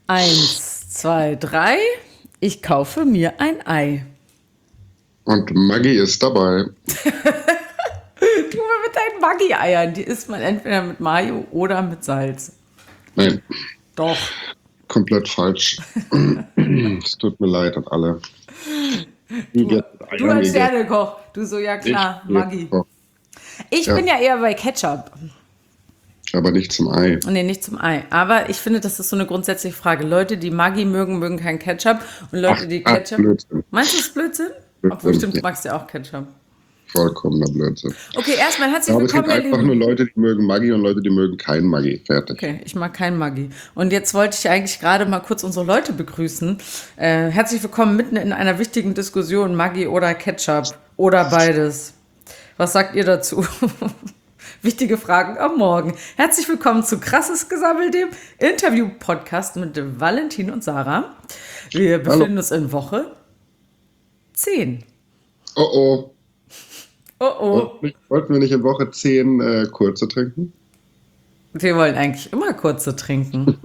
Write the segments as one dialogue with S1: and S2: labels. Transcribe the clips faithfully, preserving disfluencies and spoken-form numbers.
S1: Eins, zwei, drei. Ich kaufe mir ein Ei.
S2: Und Maggi ist dabei.
S1: Du mit deinen Maggi-Eiern, die isst man entweder mit Mayo oder mit Salz.
S2: Nein,
S1: Doch.
S2: komplett falsch. Es tut mir leid an alle. Die
S1: Du,
S2: jetzt mit
S1: du
S2: Eiern
S1: als
S2: gegessen.
S1: Sternekoch, du so, ja
S2: Ich
S1: klar,
S2: jetzt
S1: Maggi.
S2: noch.
S1: Ich
S2: Ja,
S1: bin ja eher bei Ketchup.
S2: aber nicht zum Ei.
S1: Nee, nicht zum Ei. Aber ich finde, das ist so eine grundsätzliche Frage. Leute, die Maggi mögen, mögen kein Ketchup. Und
S2: Ach,
S1: Leute, die
S2: ach,
S1: Ketchup.
S2: Blödsinn.
S1: Meinst du das Blödsinn? Obwohl,
S2: Blödsinn.
S1: stimmt, du
S2: Ja,
S1: magst ja auch Ketchup.
S2: vollkommener Blödsinn.
S1: Okay, erstmal
S2: Ich
S1: herzlich
S2: glaube, es
S1: willkommen,
S2: gibt
S1: ihr
S2: einfach nur
S1: Lieben.
S2: Leute, die mögen Maggi und Leute, die mögen kein Maggi. Fertig.
S1: Okay, ich mag kein Maggi. Und jetzt wollte ich eigentlich gerade mal kurz unsere Leute begrüßen. Äh, herzlich willkommen mitten in einer wichtigen Diskussion, Maggi oder Ketchup oder beides. Was sagt ihr dazu? Wichtige Fragen am Morgen. Herzlich willkommen zu Krasses Gesammelt, dem Interview-Podcast mit Valentin und Sarah. Wir
S2: Hallo.
S1: befinden uns in Woche zehn.
S2: Oh oh.
S1: Oh oh,
S2: Wollten wir nicht- wollten wir nicht in Woche zehn äh, kurze trinken?
S1: wir wollen eigentlich immer kurze trinken.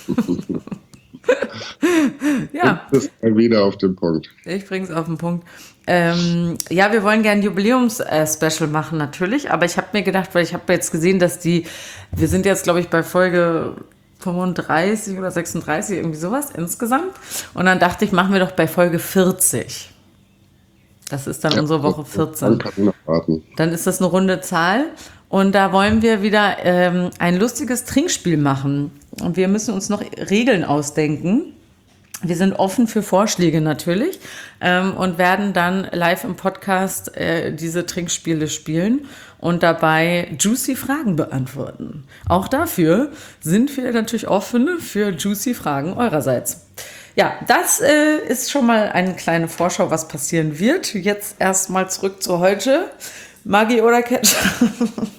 S1: Ja.
S2: Das ist mal wieder auf den Punkt.
S1: Ich bring's auf den Punkt. Ähm, ja, wir wollen gerne ein Jubiläums-Special machen, natürlich. Aber ich habe mir gedacht, weil ich habe jetzt gesehen, dass die, wir sind jetzt, glaube ich, bei Folge fünfunddreißig oder sechsunddreißig, irgendwie sowas insgesamt. Und dann dachte ich, machen wir doch bei Folge vierzig. Das ist dann
S2: Ja,
S1: unsere Woche
S2: Dann
S1: vierzehn.
S2: kann ich noch warten.
S1: Dann ist das eine runde Zahl. Und da wollen wir wieder ähm, ein lustiges Trinkspiel machen. Und wir müssen uns noch Regeln ausdenken. Wir sind offen für Vorschläge natürlich ähm, und werden dann live im Podcast äh, diese Trinkspiele spielen und dabei juicy Fragen beantworten. Auch dafür sind wir natürlich offen für juicy Fragen eurerseits. Ja, das äh, ist schon mal eine kleine Vorschau, was passieren wird. Jetzt erstmal zurück zu heute. Maggi oder Ketchup?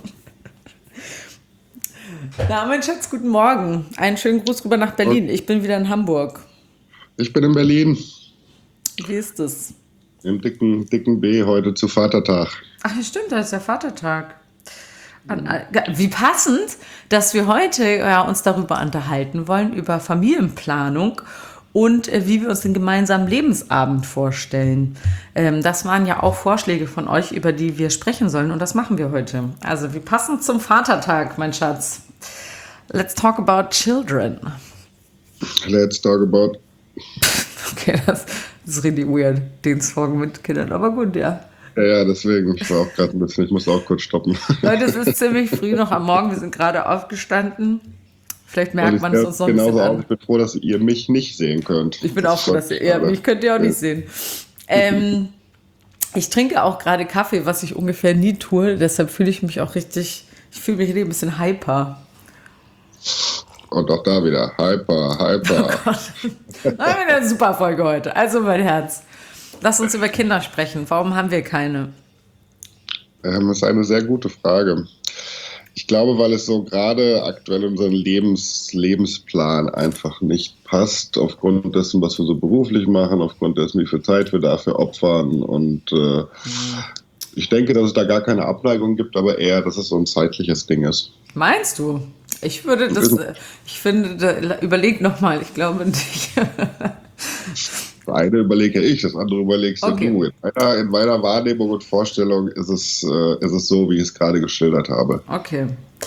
S1: Na, mein Schatz, guten Morgen. Einen schönen Gruß rüber nach Berlin. Ich bin wieder in Hamburg.
S2: Ich bin in Berlin,
S1: Wie ist es?
S2: im dicken, dicken B heute zu Vatertag.
S1: Ach, ja, stimmt, das ist der Vatertag. An, wie passend, dass wir heute ja, uns darüber unterhalten wollen, über Familienplanung und äh, wie wir uns den gemeinsamen Lebensabend vorstellen. Ähm, das waren ja auch Vorschläge von euch, über die wir sprechen sollen und das machen wir heute. Also wie passend zum Vatertag, mein Schatz. Let's talk about children.
S2: Let's talk about.
S1: Okay, das, das ist richtig weird, den Song mit Kindern, aber gut, ja.
S2: Ja, ja, deswegen. Ich war auch gerade ein bisschen, ich musste auch kurz stoppen.
S1: Leute, es ist ziemlich früh noch am Morgen, wir sind gerade aufgestanden. Vielleicht
S2: Und
S1: merkt
S2: ich
S1: man es
S2: sehe
S1: uns noch ein bisschen
S2: genauso aus.
S1: an.
S2: Ich bin froh, dass ihr mich nicht sehen könnt.
S1: Ich bin
S2: Das
S1: auch froh,
S2: freut
S1: dass ihr,
S2: mich
S1: ja,
S2: gerade.
S1: mich könnt ihr auch nicht sehen. Ähm, ich trinke auch gerade Kaffee, was ich ungefähr nie tue, deshalb fühle ich mich auch richtig, ich fühle mich richtig ein bisschen hyper.
S2: Und auch da wieder. Hyper, hyper.
S1: Na, eine super Folge heute. Also mein Herz, lass uns über Kinder sprechen. Warum haben wir keine?
S2: Ähm, das ist eine sehr gute Frage. Ich glaube, weil es so gerade aktuell in unseren Lebens, Lebensplan einfach nicht passt, aufgrund dessen, was wir so beruflich machen, aufgrund dessen, wie viel Zeit wir dafür opfern. Und äh, ich denke, dass es da gar keine Abneigung gibt, aber eher, dass es so ein zeitliches Ding ist.
S1: Meinst du? Ich würde das, äh, ich finde, da, überleg nochmal, ich glaube nicht.
S2: Das eine überlege ich, das andere überlegst
S1: Okay.
S2: du. In meiner, in meiner Wahrnehmung und Vorstellung ist es, äh, ist es so, wie ich es gerade geschildert habe.
S1: Okay.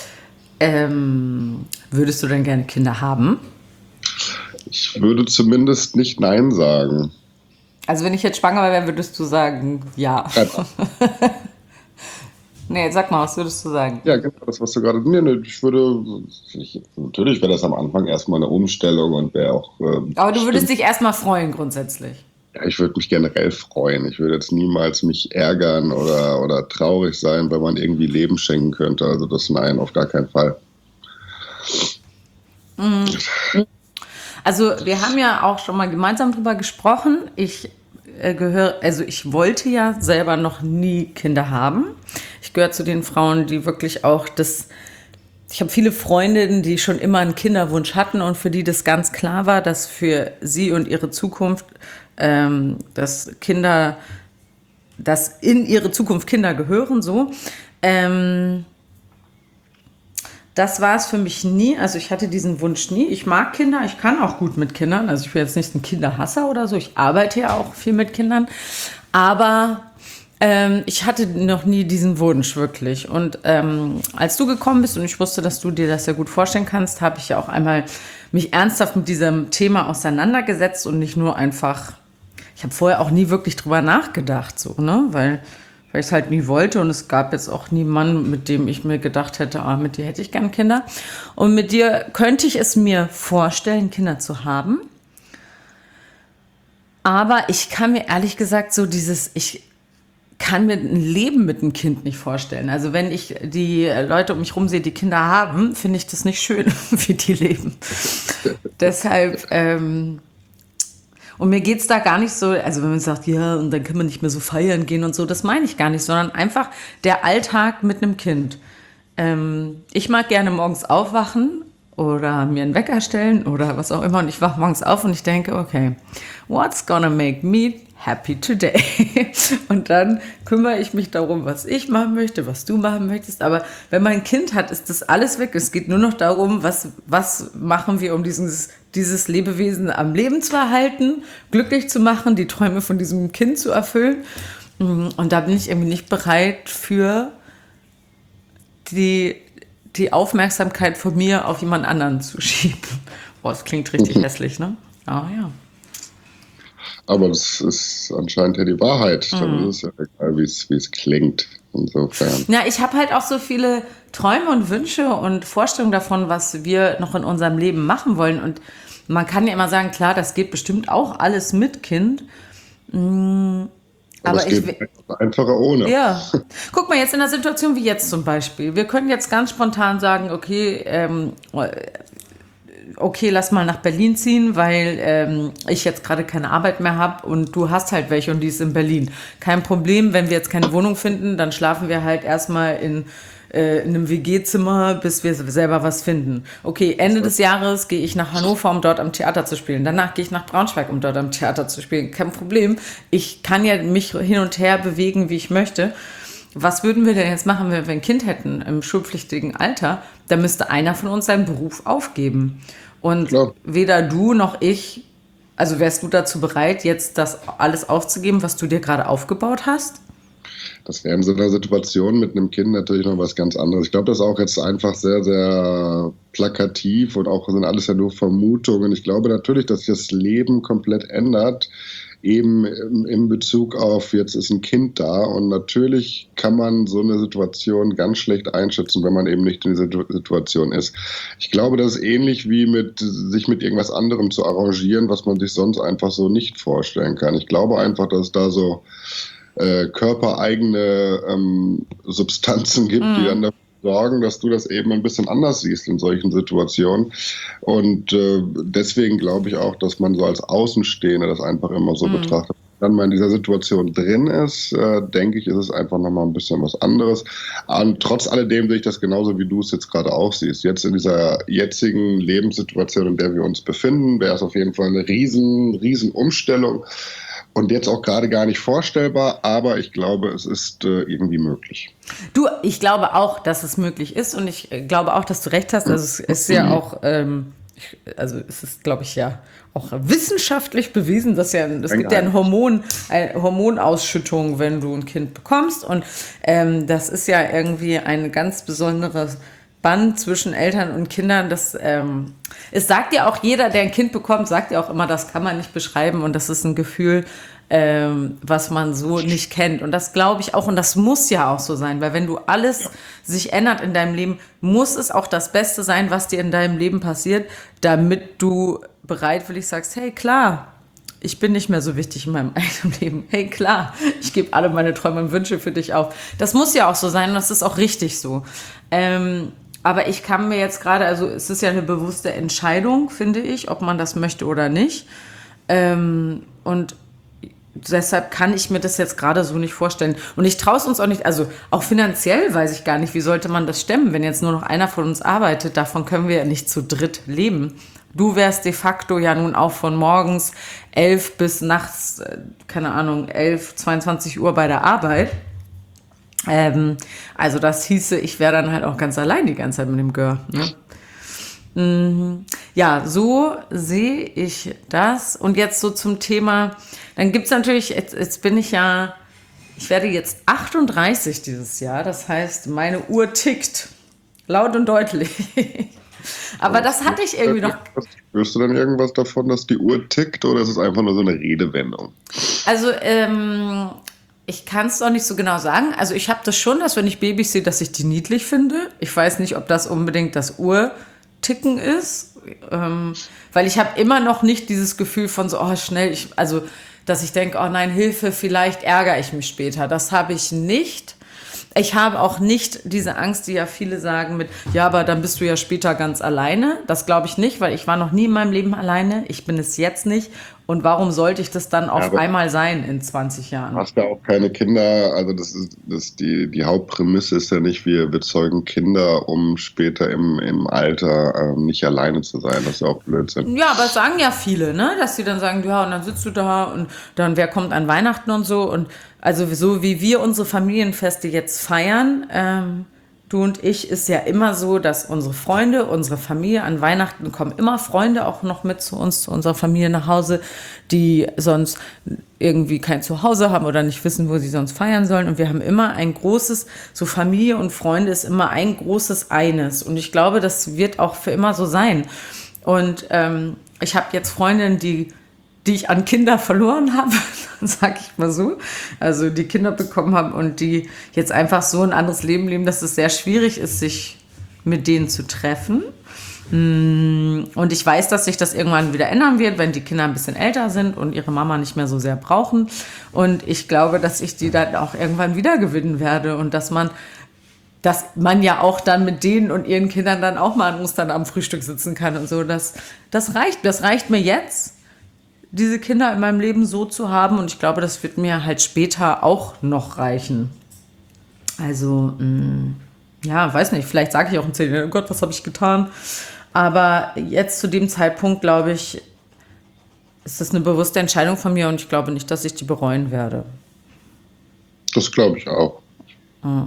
S1: Ähm, würdest du denn gerne Kinder haben?
S2: Ich würde zumindest nicht Nein sagen.
S1: Also wenn ich jetzt schwanger wäre, würdest du sagen, ja.
S2: Ja,
S1: Nee, sag mal, was würdest du sagen?
S2: ja, genau das, was du gerade. Nee, nee, ich würde. Ich, natürlich wäre das am Anfang erstmal eine Umstellung und wäre auch. ähm,
S1: Aber du würdest
S2: stimmt.
S1: dich erstmal freuen grundsätzlich.
S2: Ja, ich würde mich generell freuen. Ich würde jetzt niemals mich ärgern oder, oder traurig sein, wenn man irgendwie Leben schenken könnte. Also das nein, auf gar keinen Fall.
S1: Also wir haben ja auch schon mal gemeinsam drüber gesprochen. Ich äh, gehöre, also ich wollte ja selber noch nie Kinder haben. Ich gehöre zu den Frauen, die wirklich auch das. Ich habe viele Freundinnen, die schon immer einen Kinderwunsch hatten und für die das ganz klar war, dass für sie und ihre Zukunft, ähm, dass Kinder, dass in ihre Zukunft Kinder gehören, so. Ähm, das war es für mich nie. Also ich hatte diesen Wunsch nie. Ich mag Kinder, ich kann auch gut mit Kindern. Also ich bin jetzt nicht ein Kinderhasser oder so. Ich arbeite ja auch viel mit Kindern. Aber ähm, ich hatte noch nie diesen Wunsch wirklich. Und ähm, als du gekommen bist und ich wusste, dass du dir das ja gut vorstellen kannst, habe ich ja auch einmal mich ernsthaft mit diesem Thema auseinandergesetzt und nicht nur einfach, ich habe vorher auch nie wirklich drüber nachgedacht, so, ne, weil weil ich es halt nie wollte und es gab jetzt auch niemanden, mit dem ich mir gedacht hätte, ah, mit dir hätte ich gern Kinder. Und mit dir könnte ich es mir vorstellen, Kinder zu haben. Aber ich kann mir ehrlich gesagt so dieses, ich kann mir ein Leben mit einem Kind nicht vorstellen. Also wenn ich die Leute um mich rum sehe, die Kinder haben, finde ich das nicht schön, wie die leben. Deshalb, ähm, und mir geht's da gar nicht so, also wenn man sagt, ja, und dann kann man nicht mehr so feiern gehen und so, das meine ich gar nicht, sondern einfach der Alltag mit einem Kind. Ähm, ich mag gerne morgens aufwachen oder mir einen Wecker stellen oder was auch immer und ich wache morgens auf und ich denke, okay, what's gonna make me happy today? Und dann kümmere ich mich darum, was ich machen möchte, was du machen möchtest. Aber wenn man ein Kind hat, ist das alles weg. Es geht nur noch darum, was, was machen wir, um dieses, dieses Lebewesen am Leben zu erhalten, glücklich zu machen, die Träume von diesem Kind zu erfüllen. Und da bin ich irgendwie nicht bereit für die, die Aufmerksamkeit von mir auf jemand anderen zu schieben. Boah, das klingt richtig hässlich, ne? Ah ja.
S2: Aber das ist anscheinend ja die Wahrheit. Mhm. Dann ist es ja egal, wie es, wie es klingt. Insofern.
S1: Ja, ich habe halt auch so viele Träume und Wünsche und Vorstellungen davon, was wir noch in unserem Leben machen wollen. Und man kann ja immer sagen, klar, das geht bestimmt auch alles mit Kind. Mhm.
S2: Aber, Aber es geht ich, einfacher ohne.
S1: Ja. Guck mal, jetzt in einer Situation wie jetzt zum Beispiel. Wir können jetzt ganz spontan sagen, okay, ähm, okay, lass mal nach Berlin ziehen, weil ähm, ich jetzt gerade keine Arbeit mehr habe und du hast halt welche und die ist in Berlin. Kein Problem, wenn wir jetzt keine Wohnung finden, dann schlafen wir halt erstmal in, äh, in einem W G-Zimmer, bis wir selber was finden. Okay, Ende des Jahres gehe ich nach Hannover, um dort am Theater zu spielen. Danach gehe ich nach Braunschweig, um dort am Theater zu spielen. Kein Problem. Ich kann ja mich hin und her bewegen, wie ich möchte. Was würden wir denn jetzt machen, wenn wir ein Kind hätten im schulpflichtigen Alter? Da müsste einer von uns seinen Beruf aufgeben. Und Klar. Weder du noch ich, also wärst du dazu bereit, jetzt das alles aufzugeben, was du dir gerade aufgebaut hast?
S2: Das wäre in so einer Situation mit einem Kind natürlich noch was ganz anderes. Ich glaube, das ist auch jetzt einfach sehr, sehr plakativ und auch sind alles ja nur Vermutungen. Ich glaube natürlich, dass sich das Leben komplett ändert, eben in Bezug auf, jetzt ist ein Kind da und natürlich kann man so eine Situation ganz schlecht einschätzen, wenn man eben nicht in dieser Situation ist. Ich glaube, das ist ähnlich wie mit sich mit irgendwas anderem zu arrangieren, was man sich sonst einfach so nicht vorstellen kann. Ich glaube einfach, dass es da so äh, körpereigene ähm, Substanzen gibt, mhm. die dann dafür sorgen, dass du das eben ein bisschen anders siehst in solchen Situationen. Und äh, deswegen glaube ich auch, dass man so als Außenstehender das einfach immer so mhm. betrachtet. Wenn man in dieser Situation drin ist, äh, denke ich, ist es einfach nochmal ein bisschen was anderes. Und trotz alledem sehe ich das genauso, wie du es jetzt gerade auch siehst. Jetzt in dieser jetzigen Lebenssituation, in der wir uns befinden, wäre es auf jeden Fall eine riesen, riesen Umstellung. Und jetzt auch gerade gar nicht vorstellbar, aber ich glaube, es ist äh, irgendwie möglich.
S1: Du, ich glaube auch, dass es möglich ist und ich glaube auch, dass du recht hast. Also es ist ja auch, ähm, ich, also es ist, glaube ich, ja auch wissenschaftlich bewiesen, dass ja, es gibt ja ein Hormon, eine Hormonausschüttung, wenn du ein Kind bekommst und ähm, das ist ja irgendwie ein ganz besonderes Band zwischen Eltern und Kindern, das ähm, es sagt ja auch jeder, der ein Kind bekommt, sagt ja auch immer, das kann man nicht beschreiben und das ist ein Gefühl, ähm, was man so nicht kennt und das glaube ich auch und das muss ja auch so sein, weil wenn du alles ja. sich ändert in deinem Leben, muss es auch das Beste sein, was dir in deinem Leben passiert, damit du bereitwillig sagst, hey klar, ich bin nicht mehr so wichtig in meinem eigenen Leben. Hey, klar, ich gebe alle meine Träume und Wünsche für dich auf. Das muss ja auch so sein und das ist auch richtig so. Ähm, Aber ich kann mir jetzt gerade, also es ist ja eine bewusste Entscheidung, finde ich, ob man das möchte oder nicht. Ähm, und deshalb kann ich mir das jetzt gerade so nicht vorstellen. Und ich traue es uns auch nicht, also auch finanziell weiß ich gar nicht, wie sollte man das stemmen, wenn jetzt nur noch einer von uns arbeitet. Davon können wir ja nicht zu dritt leben. Du wärst de facto ja nun auch von morgens elf bis nachts, keine Ahnung, elf, zweiundzwanzig Uhr bei der Arbeit. Ähm, also das hieße, ich wäre dann halt auch ganz allein die ganze Zeit mit dem Gör. Ne? Mhm. Ja, so sehe ich das. Und jetzt so zum Thema, dann gibt es natürlich, jetzt, jetzt bin ich ja, ich werde jetzt achtunddreißig dieses Jahr, das heißt, meine Uhr tickt. Laut und deutlich. Aber das hatte ich irgendwie noch.
S2: Spürst du dann irgendwas davon, dass die Uhr tickt, oder ist es einfach nur so eine Redewendung?
S1: Also, ähm, ich kann es doch nicht so genau sagen. Also, ich habe das schon, dass wenn ich Babys sehe, dass ich die niedlich finde. Ich weiß nicht, ob das unbedingt das Uhrticken ist. Ähm, weil ich habe immer noch nicht dieses Gefühl von so, oh, schnell, ich, also, dass ich denke, oh nein, Hilfe, vielleicht ärgere ich mich später. Das habe ich nicht. Ich habe auch nicht diese Angst, die ja viele sagen mit, ja, aber dann bist du ja später ganz alleine. Das glaube ich nicht, weil ich war noch nie in meinem Leben alleine. Ich bin es jetzt nicht. Und warum sollte ich das dann auf
S2: Ja,
S1: einmal sein in zwanzig Jahren?
S2: Du hast ja auch keine Kinder, also das ist, das die, die Hauptprämisse ist ja nicht, wir, wir zeugen Kinder, um später im, im Alter ähm, nicht alleine zu sein. Das ist ja auch Blödsinn.
S1: Ja, aber es sagen ja viele, ne? Dass sie dann sagen, ja, und dann sitzt du da und dann wer kommt an Weihnachten und so. Und also so wie wir unsere Familienfeste jetzt feiern, ähm, du und ich, ist ja immer so, dass unsere Freunde, unsere Familie, an Weihnachten kommen immer Freunde auch noch mit zu uns, zu unserer Familie nach Hause, die sonst irgendwie kein Zuhause haben oder nicht wissen, wo sie sonst feiern sollen. Und wir haben immer ein großes, so Familie und Freunde ist immer ein großes Eines. Und ich glaube, das wird auch für immer so sein. Und ähm, ich habe jetzt Freundinnen, die die ich an Kinder verloren habe, sag ich mal so, also die Kinder bekommen haben und die jetzt einfach so ein anderes Leben leben, dass es sehr schwierig ist, sich mit denen zu treffen. Und ich weiß, dass sich das irgendwann wieder ändern wird, wenn die Kinder ein bisschen älter sind und ihre Mama nicht mehr so sehr brauchen. Und ich glaube, dass ich die dann auch irgendwann wieder gewinnen werde und dass man dass man ja auch dann mit denen und ihren Kindern dann auch mal an Ostern am Frühstück sitzen kann und so. Das, das reicht, das reicht mir jetzt, diese Kinder in meinem Leben so zu haben. Und ich glaube, das wird mir halt später auch noch reichen. Also, mh, ja, weiß nicht, vielleicht sage ich auch in zehn Jahren, oh Gott, was habe ich getan? Aber jetzt zu dem Zeitpunkt, glaube ich, ist das eine bewusste Entscheidung von mir und ich glaube nicht, dass ich die bereuen werde.
S2: Das glaube ich auch.
S1: Mhm.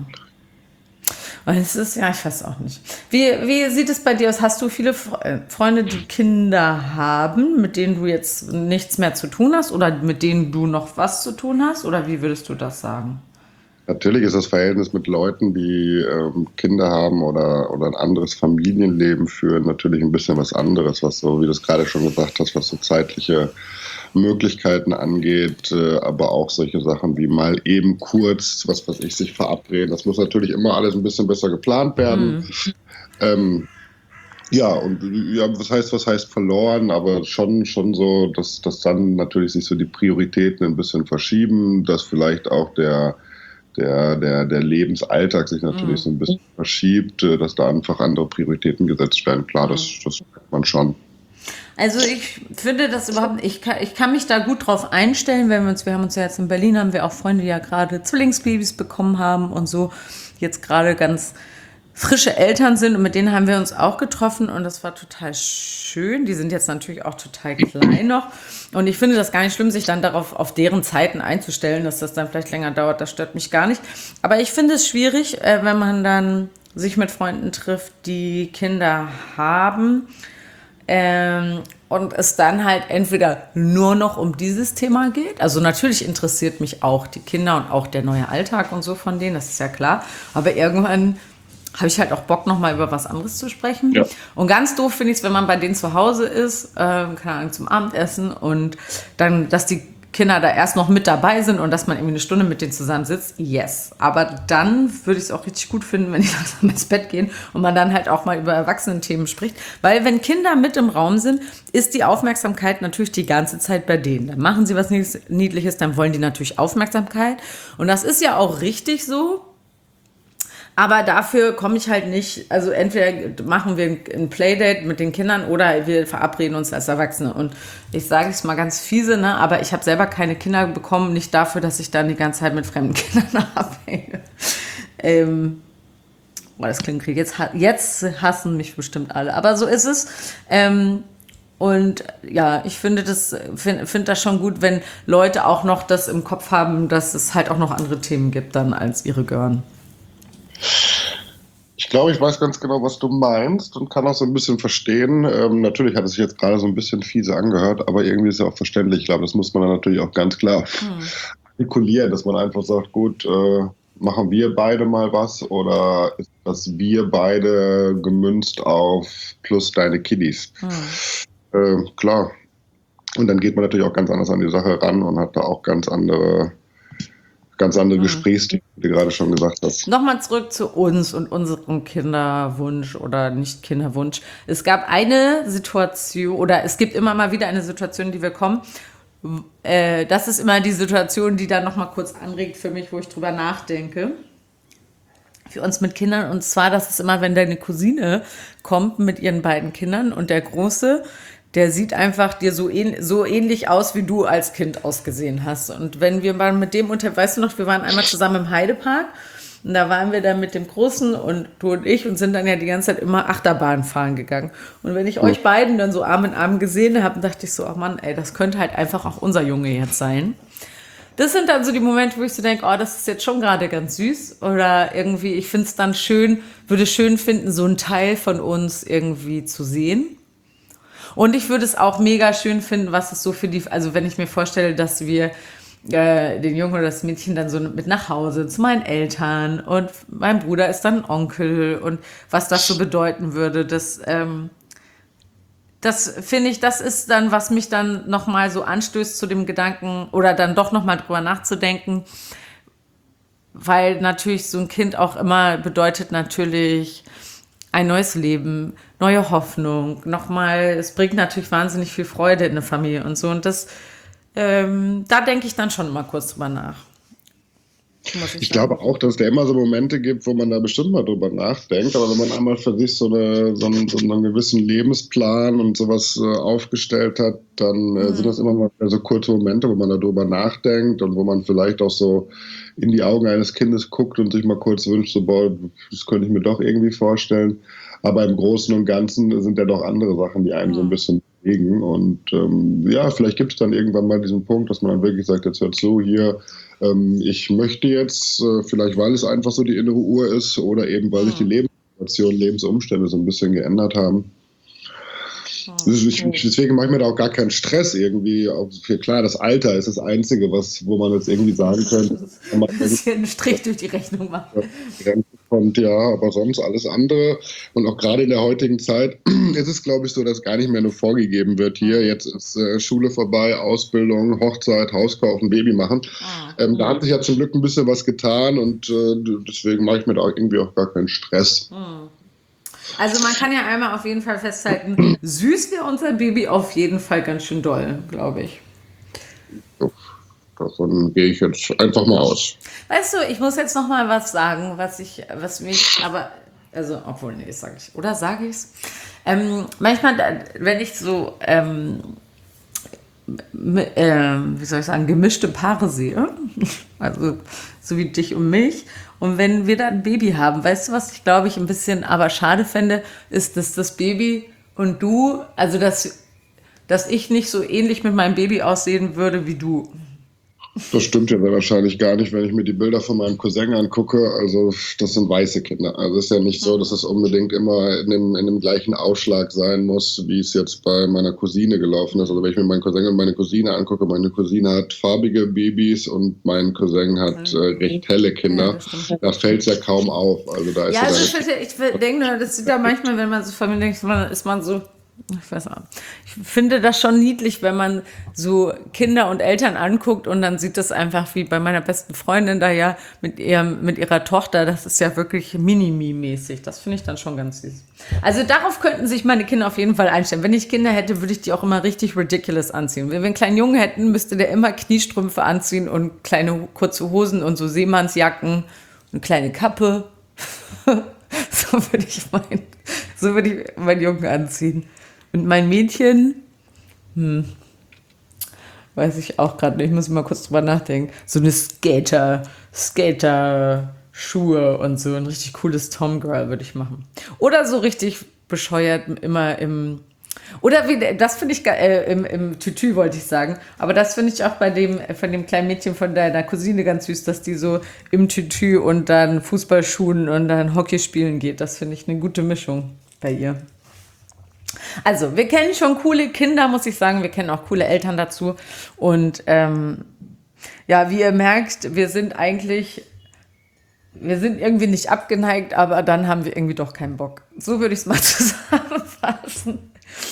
S1: Und es ist, ja, ich weiß auch nicht. Wie, wie sieht es bei dir aus? Hast du viele Freunde, die Kinder haben, mit denen du jetzt nichts mehr zu tun hast oder mit denen du noch was zu tun hast? Oder wie würdest du das sagen?
S2: Natürlich ist das Verhältnis mit Leuten, die ähm, Kinder haben oder, oder ein anderes Familienleben führen, natürlich ein bisschen was anderes, was so, wie du es gerade schon gesagt hast, was so zeitliche Möglichkeiten angeht, äh, aber auch solche Sachen wie mal eben kurz, was weiß ich, sich verabreden. Das muss natürlich immer alles ein bisschen besser geplant werden. Mhm. Ähm, ja, und ja, was heißt, was heißt verloren, aber schon, schon so, dass, dass dann natürlich sich so die Prioritäten ein bisschen verschieben, dass vielleicht auch der Der, der, der Lebensalltag sich natürlich mhm. so ein bisschen verschiebt, dass da einfach andere Prioritäten gesetzt werden. Klar, das, das merkt man schon.
S1: Also ich finde das überhaupt, ich kann, ich kann mich da gut drauf einstellen, wenn wir uns, wir haben uns ja jetzt in Berlin, haben wir auch Freunde, die ja gerade Zwillingsbabys bekommen haben und so, jetzt gerade ganz frische Eltern sind und mit denen haben wir uns auch getroffen und das war total schön. Die sind jetzt natürlich auch total klein noch und ich finde das gar nicht schlimm, sich dann darauf auf deren Zeiten einzustellen, dass das dann vielleicht länger dauert, das stört mich gar nicht. Aber ich finde es schwierig, wenn man dann sich mit Freunden trifft, die Kinder haben ähm, und es dann halt entweder nur noch um dieses Thema geht. Also natürlich interessiert mich auch die Kinder und auch der neue Alltag und so von denen, das ist ja klar. Aber irgendwann habe ich halt auch Bock, nochmal über was anderes zu sprechen. Ja. Und ganz doof finde ich es, wenn man bei denen zu Hause ist, äh, keine Ahnung, zum Abendessen und dann, dass die Kinder da erst noch mit dabei sind und dass man irgendwie eine Stunde mit denen zusammen sitzt. Yes. Aber dann würde ich es auch richtig gut finden, wenn die langsam ins Bett gehen und man dann halt auch mal über Erwachsenenthemen spricht. Weil wenn Kinder mit im Raum sind, ist die Aufmerksamkeit natürlich die ganze Zeit bei denen. Dann machen sie was Niedliches, dann wollen die natürlich Aufmerksamkeit. Und das ist ja auch richtig so. Aber dafür komme ich halt nicht, also entweder machen wir ein Playdate mit den Kindern oder wir verabreden uns als Erwachsene. Und ich sage es mal ganz fiese, ne, aber ich habe selber keine Kinder bekommen, nicht dafür, dass ich dann die ganze Zeit mit fremden Kindern abhänge. Ähm, boah, das klingt krieg. Jetzt, jetzt hassen mich bestimmt alle, aber so ist es. Ähm, Und ja, ich finde das, finde find das schon gut, wenn Leute auch noch das im Kopf haben, dass es halt auch noch andere Themen gibt dann als ihre Gören.
S2: Ich glaube, ich weiß ganz genau, was du meinst und kann auch so ein bisschen verstehen. Ähm, natürlich hat es sich jetzt gerade so ein bisschen fiese angehört, aber irgendwie ist ja auch verständlich. Ich glaube, das muss man dann natürlich auch ganz klar
S1: Hm.
S2: artikulieren, dass man einfach sagt, gut, äh, machen wir beide mal was oder ist das wir beide gemünzt auf plus deine Kiddies?
S1: Hm.
S2: Äh, klar. Und dann geht man natürlich auch ganz anders an die Sache ran und hat da auch ganz andere ganz andere
S1: Hm.
S2: Gesprächsthemen, wie du gerade schon gesagt hast.
S1: Nochmal zurück zu uns und unserem Kinderwunsch oder nicht Kinderwunsch. Es gab eine Situation oder es gibt immer mal wieder eine Situation, die wir kommen. Äh, das ist immer die Situation, die dann nochmal kurz anregt für mich, wo ich drüber nachdenke. Für uns mit Kindern. Und zwar, das ist immer, wenn deine Cousine kommt mit ihren beiden Kindern und der Große, der sieht einfach dir so, ähn so ähnlich aus, wie du als Kind ausgesehen hast. Und wenn wir mal mit dem unter, weißt du noch, wir waren einmal zusammen im Heidepark und da waren wir dann mit dem Großen und du und ich und sind dann ja die ganze Zeit immer Achterbahn fahren gegangen. Und wenn ich euch beiden dann so Arm in Arm gesehen habe, dachte ich so, ach Mann, ey, das könnte halt einfach auch unser Junge jetzt sein. Das sind dann so die Momente, wo ich so denke, oh, das ist jetzt schon gerade ganz süß. Oder irgendwie, ich finde es dann schön, würde schön finden, so einen Teil von uns irgendwie zu sehen. Und ich würde es auch mega schön finden, was es so für die, also wenn ich mir vorstelle, dass wir äh, den Jungen oder das Mädchen dann so mit nach Hause zu meinen Eltern und mein Bruder ist dann Onkel und was das so bedeuten würde, das, ähm, das finde ich, das ist dann, was mich dann nochmal so anstößt zu dem Gedanken oder dann doch nochmal drüber nachzudenken, weil natürlich so ein Kind auch immer bedeutet natürlich ein neues Leben, neue Hoffnung, nochmal, es bringt natürlich wahnsinnig viel Freude in eine Familie und so und das, ähm, da denke ich dann schon mal kurz drüber nach. Muss ich
S2: Ich
S1: sagen.
S2: glaube auch, dass es da immer so Momente gibt, wo man da bestimmt mal drüber nachdenkt. Aber wenn man einmal für sich so, eine, so, einen, so einen gewissen Lebensplan und sowas äh, aufgestellt hat, dann äh, sind das immer mal so kurze Momente, wo man darüber nachdenkt und wo man vielleicht auch so in die Augen eines Kindes guckt und sich mal kurz wünscht, so, boah, das könnte ich mir doch irgendwie vorstellen. Aber im Großen und Ganzen sind ja doch andere Sachen, die einem so ein bisschen bewegen. Und ähm, ja, vielleicht gibt es dann irgendwann mal diesen Punkt, dass man dann wirklich sagt, jetzt hört zu, hier, ähm, ich möchte jetzt, äh, vielleicht weil es einfach so die innere Uhr ist oder eben weil sich die Lebenssituation, Lebensumstände so ein bisschen geändert haben. Ich, deswegen mache ich mir da auch gar keinen Stress irgendwie. Auch, klar, das Alter ist das Einzige, was, wo man jetzt irgendwie sagen könnte,
S1: Ein bisschen einen Strich durch die Rechnung machen.
S2: kommt, ja, aber sonst alles andere. Und auch gerade in der heutigen Zeit ist es, glaube ich, so, dass gar nicht mehr nur vorgegeben wird, hier, jetzt ist äh, Schule vorbei, Ausbildung, Hochzeit, Haus kaufen, Baby machen. Ähm, da hat sich ja zum Glück ein bisschen was getan und äh, deswegen mache ich mir da auch irgendwie auch gar keinen Stress.
S1: Also man kann ja einmal auf jeden Fall festhalten, süß wäre unser Baby auf jeden Fall ganz schön doll, glaube ich.
S2: Davon gehe ich jetzt einfach mal aus.
S1: Weißt du, ich muss jetzt noch mal was sagen, was ich, was mich, aber, also, obwohl, nee, das sage ich. Oder sage ich es? Ähm, manchmal, da- wenn ich so, ähm, m- äh, wie soll ich sagen, gemischte Paare sehe, also so wie dich und mich, und wenn wir dann ein Baby haben, weißt du, was ich glaube ich ein bisschen aber schade fände, ist, dass das Baby und du, also dass, dass ich nicht so ähnlich mit meinem Baby aussehen würde wie du.
S2: Das stimmt ja sehr wahrscheinlich gar nicht, wenn ich mir die Bilder von meinem Cousin angucke. Also das sind weiße Kinder. Also es ist ja nicht so, dass es unbedingt immer in dem, in dem gleichen Ausschlag sein muss, wie es jetzt bei meiner Cousine gelaufen ist. Also wenn ich mir meinen Cousin und meine Cousine angucke, meine Cousine hat farbige Babys und mein Cousin hat äh, recht helle Kinder.
S1: Ja, das stimmt.
S2: Da fällt es ja kaum auf. Also da ist
S1: Ja,
S2: ja
S1: also
S2: dann
S1: ich, finde, ich denke, nur, das sieht ja manchmal, wenn man so Familie denkt, man- ist man so, ich weiß auch, ich finde das schon niedlich, wenn man so Kinder und Eltern anguckt und dann sieht das einfach wie bei meiner besten Freundin da ja mit, ihrem, mit ihrer Tochter, das ist ja wirklich Mini-Me-mäßig. Das finde ich dann schon ganz süß. Also darauf könnten sich meine Kinder auf jeden Fall einstellen. Wenn ich Kinder hätte, würde ich die auch immer richtig ridiculous anziehen. Wenn wir einen kleinen Jungen hätten, müsste der immer Kniestrümpfe anziehen und kleine kurze Hosen und so Seemannsjacken, eine kleine Kappe. So würde ich mein, so würde ich meinen Jungen anziehen. Und mein Mädchen, hm, weiß ich auch gerade nicht, muss ich mal kurz drüber nachdenken. So eine Skater, Skater-Schuhe und so ein richtig cooles Tomgirl würde ich machen. Oder so richtig bescheuert immer im, Oder wie, das finde ich ge- äh, im, im Tütü, wollte ich sagen. Aber das finde ich auch bei dem, äh, von dem kleinen Mädchen von deiner Cousine ganz süß, dass die so im Tütü und dann Fußballschuhen und dann Hockey spielen geht. Das finde ich eine gute Mischung bei ihr. Also, wir kennen schon coole Kinder, muss ich sagen. Wir kennen auch coole Eltern dazu. Und ähm, ja, wie ihr merkt, wir sind eigentlich, wir sind irgendwie nicht abgeneigt, aber dann haben wir irgendwie doch keinen Bock. So würde ich es mal zusammenfassen.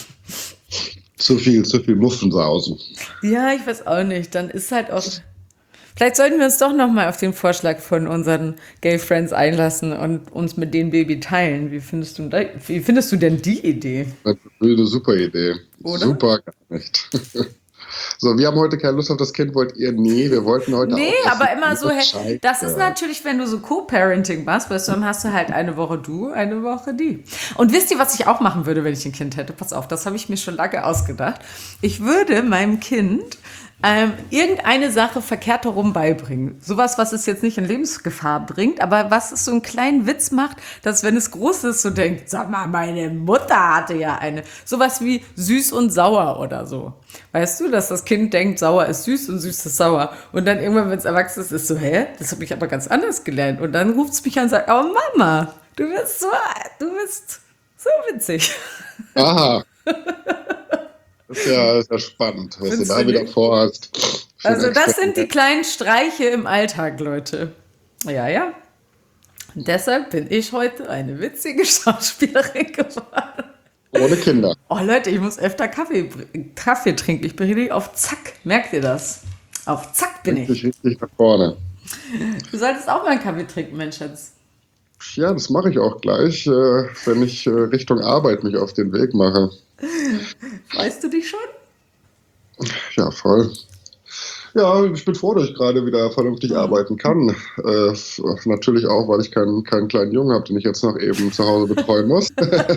S2: Zu viel, zu viel Muffensausen.
S1: Ja, ich weiß auch nicht. Dann ist halt auch. Vielleicht sollten wir uns doch nochmal auf den Vorschlag von unseren Gay Friends einlassen und uns mit denen Baby teilen. Wie findest du, da, wie findest du denn die Idee?
S2: Das ist eine super Idee.
S1: Oder?
S2: Super gar nicht. So, wir haben heute keine Lust auf das Kind, wollt ihr? Nee, wir wollten heute
S1: Nee,
S2: auch.
S1: aber immer so, hey,
S2: Scheiße.
S1: das ist natürlich, wenn du so Co-Parenting machst, weißt du, dann hast du halt eine Woche du, eine Woche die. Und wisst ihr, was ich auch machen würde, wenn ich ein Kind hätte? Pass auf, das habe ich mir schon lange ausgedacht. Ich würde meinem Kind ähm, irgendeine Sache verkehrt herum beibringen. Sowas, was es jetzt nicht in Lebensgefahr bringt, aber was es so einen kleinen Witz macht, dass wenn es groß ist, so denkt, sag mal, meine Mutter hatte ja eine. Sowas wie süß und sauer oder so. Weißt du, dass das Kind denkt, sauer ist süß und süß ist sauer. Und dann irgendwann, wenn es erwachsen ist, ist so, hä? Das habe ich aber ganz anders gelernt. Und dann ruft es mich an und sagt, oh Mama, du bist so, du bist so witzig.
S2: Aha. Das ist ja, ist ja spannend, was
S1: Findest
S2: du da
S1: du
S2: wieder
S1: nicht?
S2: vorhast. Für ein
S1: Also das sind die
S2: Experiment.
S1: kleinen Streiche im Alltag, Leute. Ja, ja. Und deshalb bin ich heute eine witzige Schauspielerin geworden.
S2: Ohne Kinder.
S1: Oh Leute, ich muss öfter Kaffee, Kaffee trinken. Ich bin richtig auf Zack. Merkt ihr das? Auf Zack bin ich.
S2: Richtig, richtig nach vorne.
S1: Du solltest auch mal einen Kaffee trinken, mein Schatz.
S2: Ja, das mache ich auch gleich, äh, wenn ich äh, Richtung Arbeit mich auf den Weg mache.
S1: Weißt du dich schon?
S2: Ja, voll. Ja, ich bin froh, dass ich gerade wieder vernünftig arbeiten kann. Äh, f- natürlich auch, weil ich keinen, keinen kleinen Jungen habe, den ich jetzt noch eben zu Hause betreuen muss.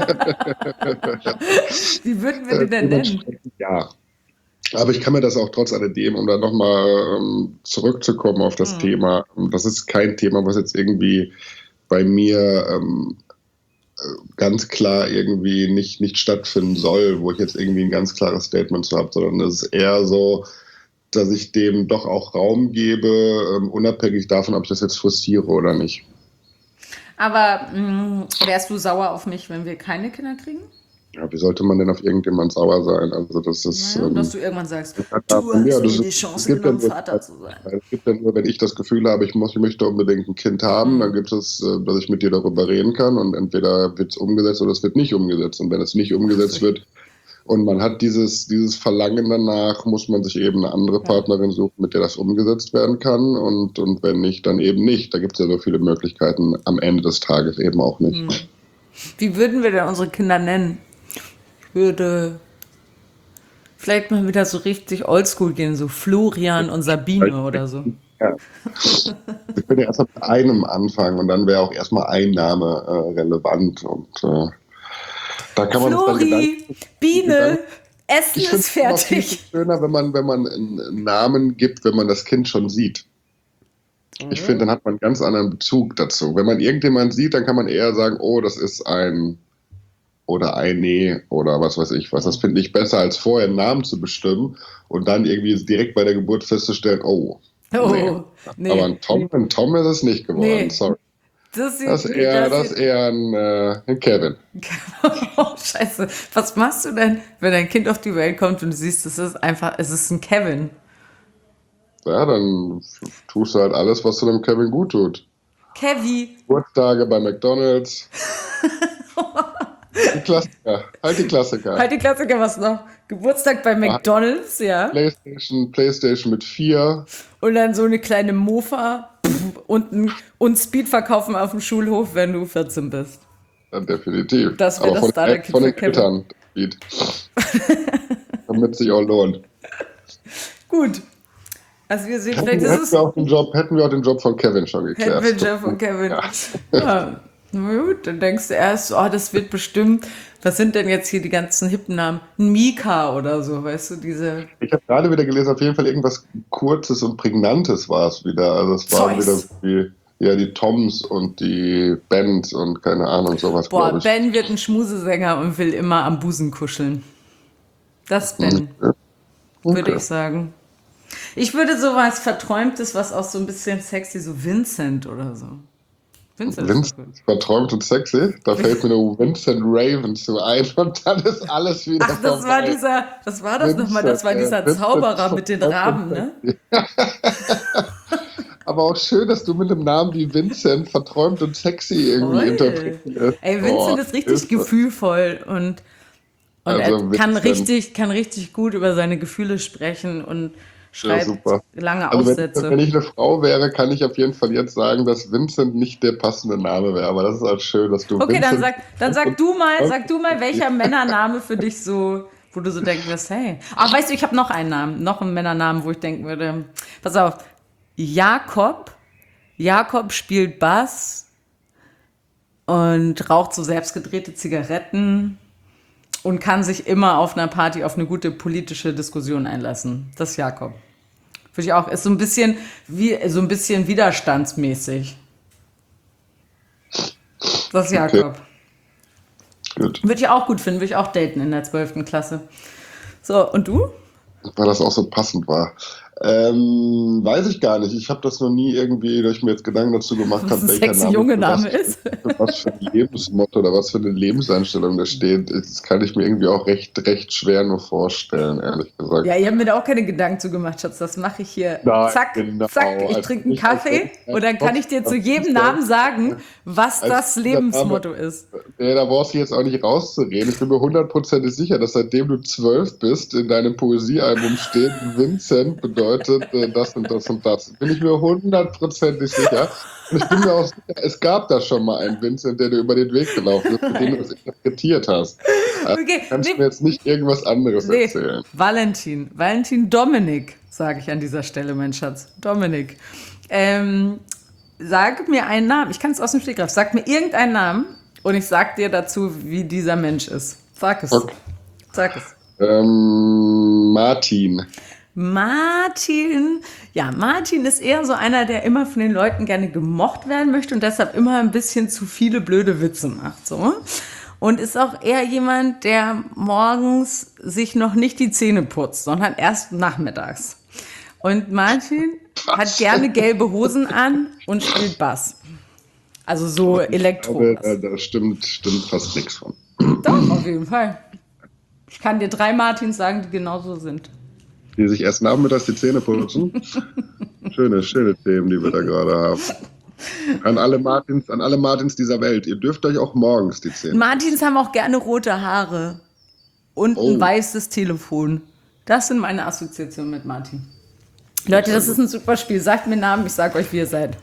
S1: Wie würden wir den denn nennen?
S2: Dementsprechend, ja. Aber ich kann mir das auch trotz alledem, um da nochmal ähm, zurückzukommen auf das Thema, das ist kein Thema, was jetzt irgendwie bei mir ähm, ganz klar irgendwie nicht, nicht stattfinden soll, wo ich jetzt irgendwie ein ganz klares Statement zu habe, sondern es ist eher so, dass ich dem doch auch Raum gebe, ähm, unabhängig davon, ob ich das jetzt forciere oder nicht.
S1: Aber mh, wärst du sauer auf mich, wenn wir keine Kinder kriegen?
S2: Ja, wie sollte man denn auf irgendjemand sauer sein? Also das ist...
S1: Naja,
S2: ähm,
S1: dass du irgendwann sagst,
S2: ja,
S1: du hast
S2: ja,
S1: mir
S2: das
S1: die
S2: ist-
S1: Chance
S2: es gibt ja
S1: genommen,
S2: nur-
S1: Vater zu sein.
S2: Es gibt ja nur, wenn ich das Gefühl habe, ich, muss, ich möchte unbedingt ein Kind haben, dann gibt es, äh, dass ich mit dir darüber reden kann und entweder wird es umgesetzt oder es wird nicht umgesetzt. Und wenn es nicht umgesetzt wird und man hat dieses, dieses Verlangen danach, muss man sich eben eine andere Partnerin suchen, mit der das umgesetzt werden kann. Und, und wenn nicht, dann eben nicht. Da gibt es ja so viele Möglichkeiten am Ende des Tages eben auch nicht.
S1: Wie würden wir denn unsere Kinder nennen? Ich würde vielleicht mal wieder so richtig oldschool gehen, so Florian und Sabine oder so.
S2: Ja. Ich würde erst mal mit einem anfangen und dann wäre auch erstmal ein Name äh, relevant. Und äh, da kann man sich dann Gedanken
S1: Flori, Biene, Essen
S2: Ich finde
S1: ist
S2: es immer viel
S1: fertig.
S2: schöner, wenn man, wenn man einen Namen gibt, wenn man das Kind schon sieht. Ich finde, dann hat man einen ganz anderen Bezug dazu. Wenn man irgendjemanden sieht, dann kann man eher sagen, oh, das ist ein oder eine oder was weiß ich was. Das finde ich besser, als vorher einen Namen zu bestimmen und dann irgendwie direkt bei der Geburt festzustellen, oh,
S1: Oh,
S2: nee.
S1: nee.
S2: Aber ein Tom, ein Tom ist es nicht geworden,
S1: Nee.
S2: sorry.
S1: Das, sieht,
S2: Das ist eher, das ist
S1: sieht-
S2: eher ein, äh, ein Kevin.
S1: Oh, scheiße. Was machst du denn, wenn dein Kind auf die Welt kommt und du siehst, es ist einfach, es ist ein Kevin?
S2: Ja, dann tust du halt alles, was zu dem Kevin gut tut.
S1: Kevin.
S2: Geburtstage bei McDonalds. Die Klassiker, halt die Klassiker.
S1: Halt die Klassiker, was noch? Geburtstag bei McDonalds, ja.
S2: Playstation, Playstation mit vier.
S1: Und dann so eine kleine Mofa pff, und, ein- und Speed verkaufen auf dem Schulhof, wenn du vierzehn bist.
S2: Ja, definitiv.
S1: Das wäre
S2: Aber
S1: das
S2: von,
S1: Starter-Kit
S2: von
S1: für
S2: den
S1: Kevin.
S2: Eltern. Speed. Damit es sich auch lohnt.
S1: Gut. Also wir sehen,
S2: Hätten,
S1: vielleicht ist
S2: hätten,
S1: es
S2: wir auch den Job, hätten wir auch den Job von Kevin schon geklärt.
S1: Adventure von Kevin.
S2: Ja.
S1: Ja. Na gut, dann denkst du erst, oh, das wird bestimmt, was sind denn jetzt hier die ganzen hippen Namen? Ein Mika oder so, weißt du, diese
S2: Ich habe gerade wieder gelesen, auf jeden Fall irgendwas Kurzes und Prägnantes war es wieder. Also es waren
S1: Zeus.
S2: wieder so die, ja, die Toms und die Bens und keine Ahnung, sowas,
S1: Boah,
S2: glaube ich.
S1: Ben wird ein Schmusesänger und will immer am Busen kuscheln. Das Ben,
S2: Okay.
S1: würde
S2: Okay.
S1: ich sagen. Ich würde sowas Verträumtes, was auch so ein bisschen sexy, so Vincent oder so. Vincent ist doch
S2: Vincent
S1: gut.
S2: ist verträumt und sexy. Da fällt mir nur Vincent Raven zu ein und dann ist alles wieder
S1: Ach, das war
S2: vorbei.
S1: dieser, das war das nochmal,
S2: Vincent,
S1: das war
S2: äh,
S1: dieser
S2: Vincent ist
S1: Zauberer mit den
S2: verträumt und
S1: Raben, ne?
S2: sexy. Aber auch schön, dass du mit einem Namen wie Vincent verträumt und sexy irgendwie
S1: Voll.
S2: interpretierst.
S1: Ey,
S2: Oh,
S1: Vincent ist richtig
S2: Hilfe.
S1: gefühlvoll und, und er
S2: Also
S1: kann
S2: Vincent,
S1: richtig, kann richtig gut über seine Gefühle sprechen und
S2: ja
S1: schreibt
S2: super.
S1: lange
S2: Also wenn, wenn
S1: Aufsätze.
S2: ich eine Frau wäre, kann ich auf jeden Fall jetzt sagen, dass Vincent nicht der passende Name wäre. Aber das ist halt schön, dass du
S1: Okay, dann
S2: Vincent
S1: sag, dann
S2: verträumt
S1: sag
S2: und
S1: du mal,
S2: verträumt
S1: sag du
S2: und
S1: mal,
S2: sexy.
S1: welcher Männername für dich so, wo du so denken wirst, hey. Ach, weißt du, ich habe noch einen Namen, noch einen Männernamen, wo ich denken würde, pass auf, Jakob. Jakob spielt Bass und raucht so selbstgedrehte Zigaretten und kann sich immer auf einer Party auf eine gute politische Diskussion einlassen. Das ist Jakob. Würde ich auch, ist so ein bisschen wie, so ein bisschen widerstandsmäßig. Das ist
S2: Okay,
S1: Jakob.
S2: gut.
S1: Würde ich auch gut finden, würde ich auch daten in der zwölften Klasse. So, und du?
S2: Weil das auch so passend war. Ähm, weiß ich gar nicht. Ich habe das noch nie irgendwie, dass ich mir jetzt Gedanken dazu gemacht
S1: Was
S2: habe,
S1: ein
S2: welcher
S1: sexy
S2: Name
S1: junge
S2: für was,
S1: Name ist.
S2: für was für ein Lebensmotto oder was für eine Lebenseinstellung da steht. Das kann ich mir irgendwie auch recht, recht schwer nur vorstellen, ehrlich gesagt.
S1: Ja, ich habe mir da auch keine Gedanken zu gemacht, Schatz. Das mache ich hier.
S2: Nein,
S1: Zack,
S2: genau.
S1: zack. Ich
S2: Also
S1: trinke einen
S2: nicht, als wenn
S1: Kaffee
S2: ich
S1: und dann kann
S2: Kopf
S1: ich dir zu
S2: was
S1: jedem
S2: wüsste,
S1: Namen sagen, was
S2: als
S1: das
S2: dieser Name.
S1: Lebensmotto ist.
S2: Nee, da brauchst du jetzt auch nicht rauszureden. Ich bin mir hundertprozentig sicher, dass seitdem du zwölf bist, in deinem Poesiealbum steht, Vincent bedeutet äh, das und das und das. Bin ich mir hundertprozentig sicher. Und ich bin mir auch sicher, es gab da schon mal einen Vincent, der dir über den Weg gelaufen ist, mit dem du das interpretiert hast. Also
S1: Okay,
S2: kannst du
S1: nee,
S2: mir jetzt nicht irgendwas anderes
S1: nee.
S2: erzählen.
S1: Valentin. Valentin Dominik, sage ich an dieser Stelle, mein Schatz. Dominik. Ähm, sag mir einen Namen. Ich kann es aus dem Stegreif. Sag mir irgendeinen Namen und ich sag dir dazu, wie dieser Mensch ist. Sag es.
S2: Okay.
S1: Sag es.
S2: Ähm, Martin.
S1: Martin, ja, Martin ist eher so einer, der immer von den Leuten gerne gemocht werden möchte und deshalb immer ein bisschen zu viele blöde Witze macht, so. Und ist auch eher jemand, der morgens sich noch nicht die Zähne putzt, sondern erst nachmittags. Und Martin hat
S2: Was?
S1: gerne gelbe Hosen an und spielt Bass. Also so
S2: Ich glaube,
S1: Elektrobass.
S2: da, da stimmt, stimmt fast nichts von.
S1: Doch, auf jeden Fall. Ich kann dir drei Martins sagen, die genauso sind.
S2: Die sich erst nachmittags die Zähne putzen. Schöne, schöne Themen, die wir da gerade haben. An alle Martins, an alle Martins dieser Welt. Ihr dürft euch auch morgens die Zähne.
S1: Martins haben auch gerne rote Haare und ein
S2: Oh.
S1: weißes Telefon. Das sind meine Assoziationen mit Martin. Leute, das ist ein super Spiel. Sagt mir Namen, ich sag euch, wie ihr seid.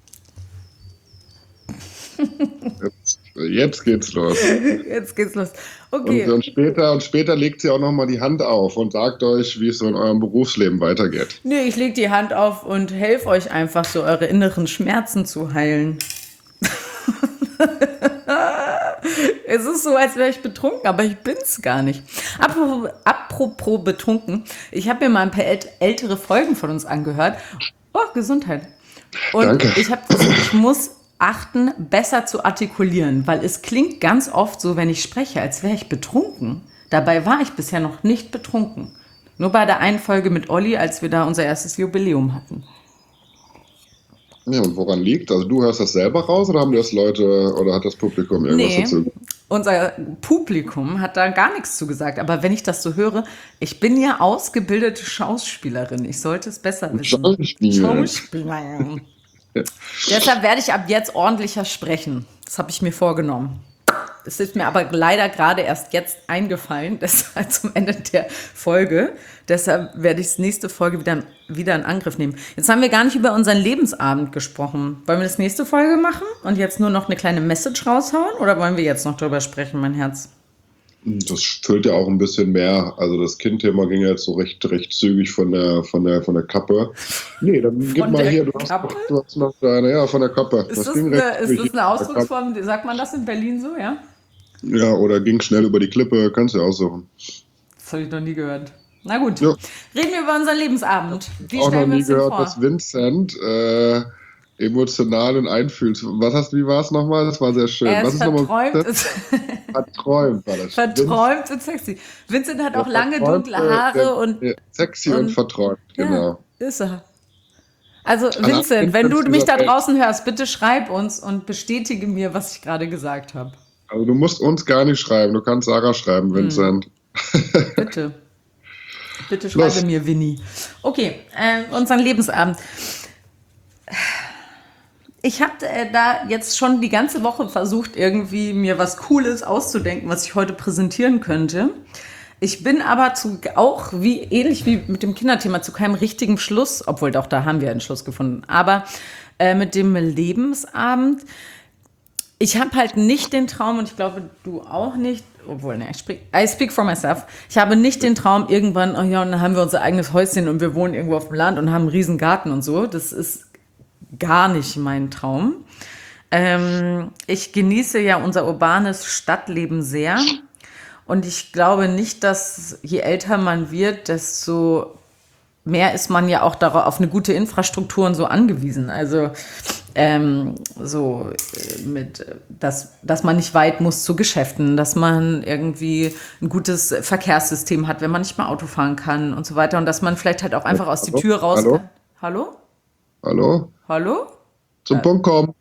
S2: Jetzt, jetzt geht's los.
S1: Jetzt geht's los.
S2: Und,
S1: Okay.
S2: und später, und später legt sie auch nochmal die Hand auf und sagt euch, wie es so in eurem Berufsleben weitergeht.
S1: Nee, ich leg die Hand auf und helfe euch einfach so, eure inneren Schmerzen zu heilen. Es ist so, als wäre ich betrunken, aber ich bin's gar nicht. Apropos, apropos betrunken, ich habe mir mal ein paar ält- ältere Folgen von uns angehört. Oh, Gesundheit. Und
S2: Danke.
S1: ich, hab, ich muss achten, besser zu artikulieren, weil es klingt ganz oft so, wenn ich spreche, als wäre ich betrunken. Dabei war ich bisher noch nicht betrunken. Nur bei der einen Folge mit Olli, als wir da unser erstes Jubiläum hatten.
S2: Ja, und woran liegt? Also du hörst das selber raus oder haben das Leute oder hat das Publikum irgendwas
S1: Nee,
S2: dazu?
S1: unser Publikum hat da gar nichts zu gesagt. Aber wenn ich das so höre, ich bin ja ausgebildete Schauspielerin. Ich sollte es besser wissen.
S2: Schauspielerin.
S1: Schauspielerin. Deshalb werde ich ab jetzt ordentlicher sprechen. Das habe ich mir vorgenommen. Es ist mir aber leider gerade erst jetzt eingefallen, deshalb zum Ende der Folge. Deshalb werde ich das nächste Folge wieder, wieder in Angriff nehmen. Jetzt haben wir gar nicht über unseren Lebensabend gesprochen. Wollen wir das nächste Folge machen und jetzt nur noch eine kleine Message raushauen? Oder wollen wir jetzt noch drüber sprechen, mein Herz?
S2: Das füllt ja auch ein bisschen mehr. Also das Kindthema ging ja jetzt so recht, recht zügig von der, von der, von der Kappe. Nee, dann gib mal
S1: der
S2: hier, du hast,
S1: Kappe?
S2: noch, du hast noch deine, ja, von der Kappe.
S1: Ist das, eine, ist
S2: zügig
S1: das eine
S2: von der Kappe.
S1: Ausdrucksform? Sagt man das in Berlin so, ja?
S2: Ja, oder ging schnell über die Klippe, kannst du ja aussuchen.
S1: Das habe ich noch nie gehört. Na gut,
S2: Ja.
S1: reden wir über unseren Lebensabend. Wie
S2: Auch noch
S1: stellen wir
S2: nie
S1: uns den
S2: gehört,
S1: vor?
S2: dass Vincent äh, Emotional und einfühlst. Was hast, wie war es nochmal? Das war sehr schön.
S1: Er
S2: Was
S1: ist
S2: ist nochmal?
S1: verträumt, ist
S2: Verträumt war das. Vince,
S1: verträumt und sexy. Vincent hat
S2: der
S1: auch lange dunkle
S2: verträumte, der,
S1: Haare und,
S2: der sexy und
S1: und
S2: verträumt,
S1: ja,
S2: genau.
S1: ist er. Also
S2: An allen
S1: Vincent, wenn du
S2: Vincents
S1: mich
S2: dieser
S1: da
S2: Welt.
S1: draußen hörst, bitte schreib uns und bestätige mir, was ich gerade gesagt habe.
S2: Also du musst uns gar nicht schreiben, du kannst Sarah schreiben,
S1: Hm,
S2: Vincent.
S1: bitte, bitte schreibe
S2: Los.
S1: mir, Winnie. Okay, äh, unseren Lebensabend. Ich habe äh, da jetzt schon die ganze Woche versucht, irgendwie mir was Cooles auszudenken, was ich heute präsentieren könnte. Ich bin aber zu, auch wie ähnlich wie mit dem Kinderthema zu keinem richtigen Schluss, obwohl doch da haben wir einen Schluss gefunden, aber äh, mit dem Lebensabend. Ich habe halt nicht den Traum und ich glaube, du auch nicht, obwohl, ne, ich speak, I speak for myself. Ich habe nicht den Traum, irgendwann, oh ja, und dann haben wir unser eigenes Häuschen und wir wohnen irgendwo auf dem Land und haben einen riesen Garten und so. Das ist gar nicht mein Traum. Ähm, ich genieße ja unser urbanes Stadtleben sehr. Und ich glaube nicht, dass je älter man wird, desto mehr ist man ja auch darauf, auf eine gute Infrastruktur und so angewiesen. Also ähm, so äh, mit, äh, dass, dass man nicht weit muss zu Geschäften, dass man irgendwie ein gutes Verkehrssystem hat, wenn man nicht mehr Auto fahren kann und so weiter. Und dass man vielleicht halt auch einfach aus die
S2: Hallo?
S1: Tür raus
S2: Hallo?
S1: kann. Hallo?
S2: Hallo?
S1: Hallo?
S2: Zum Punkt kommen.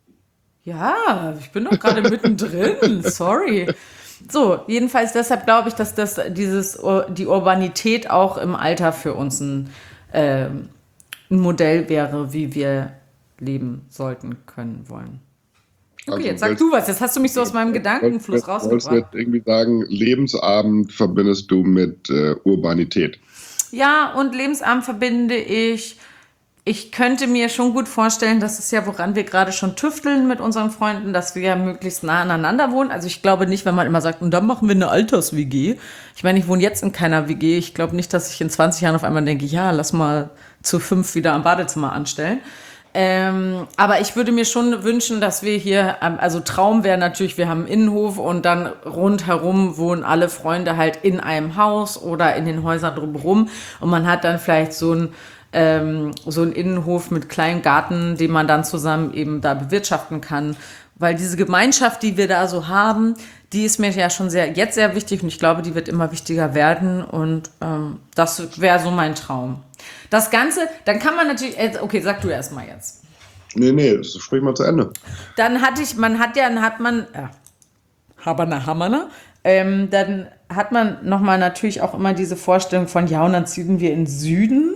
S1: Ja, ich bin doch gerade mittendrin. Sorry. So, jedenfalls deshalb glaube ich, dass das dieses Ur- die Urbanität auch im Alter für uns ein, ähm, ein Modell wäre, wie wir leben sollten, können, wollen. Okay,
S2: Also
S1: jetzt sag
S2: willst,
S1: du was. Jetzt hast du mich so aus meinem
S2: wolltest, du
S1: Gedankenfluss
S2: jetzt- wolltest du
S1: rausgebracht.
S2: jetzt irgendwie sagen, Lebensabend verbindest du mit äh, Urbanität.
S1: Ja, und Lebensabend verbinde ich. Ich könnte mir schon gut vorstellen, das ist ja, woran wir gerade schon tüfteln mit unseren Freunden, dass wir ja möglichst nah aneinander wohnen. Also ich glaube nicht, wenn man immer sagt, und dann machen wir eine Alters-W G. Ich meine, ich wohne jetzt in keiner W G. Ich glaube nicht, dass ich in zwanzig Jahren auf einmal denke, ja, lass mal zu fünf wieder am Badezimmer anstellen. Ähm, aber ich würde mir schon wünschen, dass wir hier, ähm, also Traum wäre natürlich, wir haben einen Innenhof und dann rundherum wohnen alle Freunde halt in einem Haus oder in den Häusern drumherum und man hat dann vielleicht so ein ähm, so einen Innenhof mit kleinem Garten, den man dann zusammen eben da bewirtschaften kann. Weil diese Gemeinschaft, die wir da so haben, die ist mir ja schon sehr, jetzt sehr wichtig und ich glaube, die wird immer wichtiger werden und ähm, das wäre so mein Traum. Das Ganze, dann kann man natürlich, äh, okay, sag du erst mal jetzt.
S2: Nee, nee, das sprich mal zu Ende.
S1: Dann hatte ich, man hat ja, dann hat man, ja, Habana, Hamana, ähm, dann hat man nochmal natürlich auch immer diese Vorstellung von, ja, und dann ziehen wir in den Süden.